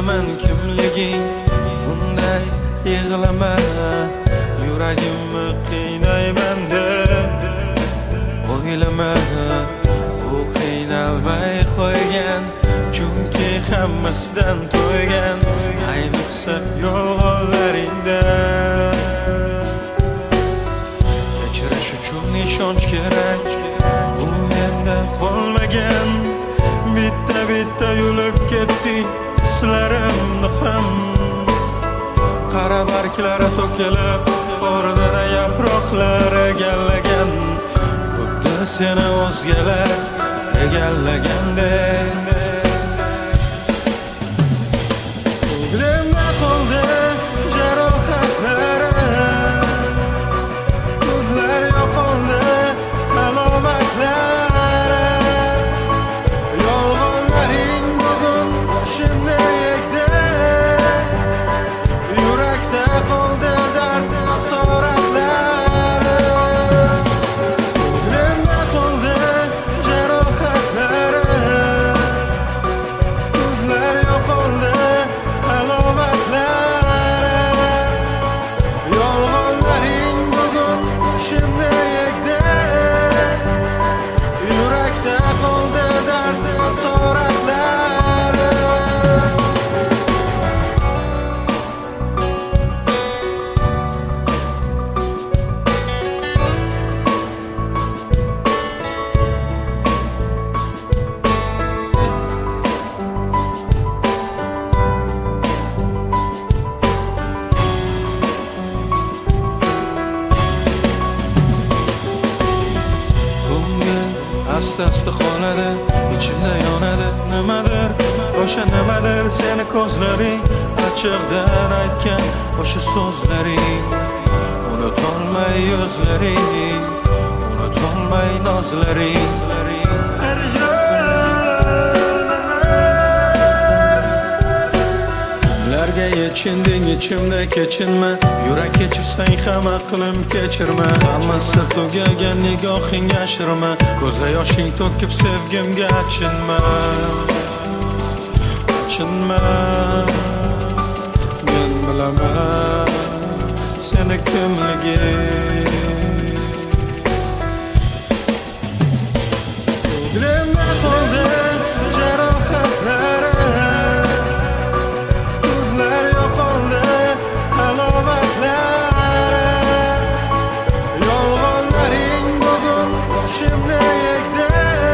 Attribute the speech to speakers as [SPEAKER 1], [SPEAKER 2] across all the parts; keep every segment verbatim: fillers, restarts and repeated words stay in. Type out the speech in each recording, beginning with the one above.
[SPEAKER 1] bilaman kimliging, bunday yig'lama, yuragimni qiynayman deb o'ylama. U qiynalmay qo'ygan, chunki hammasidan to'ygan, ayniqsa yolg'onlaringda. Kechirish uchun ishonch kerak, u menda qolmagan. Bitta bitta yulib ketding hislarimni ham. Qara barglari to'kilib, o'rnini yaproqlar egallagan, xuddi seni o'zgalar egallagandek. Ko'nglimda qoldi jarohatlari, kunlar yo'qoldi halovatlari. Yolg'onlaring bugun boshimni egdi, yurakda qoldi dard asoratlari. Ko'nglimda qoldi jarohatlari, kunlar yo'qoldi halovatlari. Yolg'onlaring bugun boshimni egdi, yurakda qoldi dard asoratlari. Asta-asta qoladi, ichimda yonadi nimadir, o'sha nimadir seni ko'zlaring, ochiqdan aytgan o'sha so'zlaring. Unutolmay yuzlaring, unutolmay nozlaring. Kimlarga yechinding ichimda kechinma, yurak kechirsang ham aqlim kechirma. Hammasi tugagan nigohing yashirma, ko'zda yoshing to'kib sevgimga achinma. Achinma, men bilaman seni kimliging. Ko'nglimda qoldi jarohatlari, kunlar yo'qoldi halovatlari. Yolg'onlaring bugun boshimni egdi,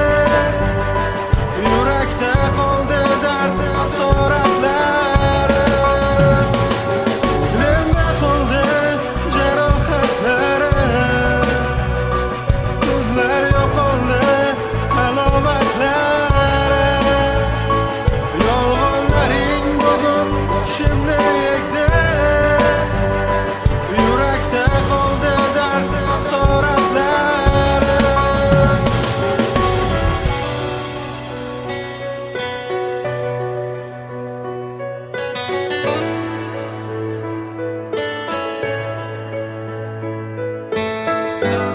[SPEAKER 1] yurakda qoldi dard asoratlari. Ko'nglimda qoldi jarohatlari, kunlar yo'qoldi halovatlari. Yolg'onlaring bugun boshimni egdi, yurakda qoldi dard asoratlari.
[SPEAKER 2] Thank you.